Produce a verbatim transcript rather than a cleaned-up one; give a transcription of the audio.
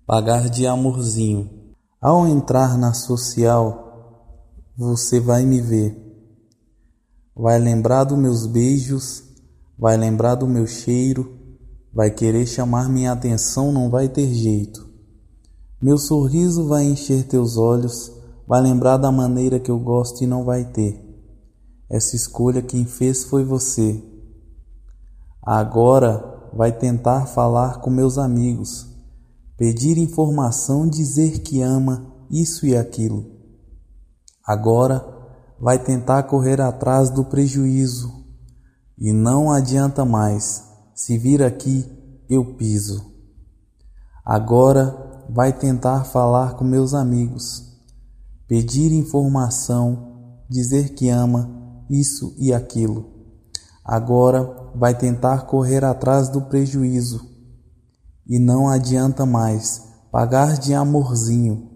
Pagar de amorzinho. Ao entrar na social, você vai me ver. Vai lembrar dos meus beijos, vai lembrar do meu cheiro, vai querer chamar minha atenção, não vai ter jeito. Meu sorriso vai encher teus olhos, vai lembrar da maneira que eu gosto e não vai ter. Essa escolha quem fez foi você. Agora vai tentar falar com meus amigos, pedir informação, dizer que ama isso e aquilo. Agora vai tentar correr atrás do prejuízo e não adianta mais, se vir aqui eu piso. Agora vai tentar falar com meus amigos, pedir informação, dizer que ama isso e aquilo. Agora vai tentar correr atrás do prejuízo e não adianta mais, pagar de amorzinho.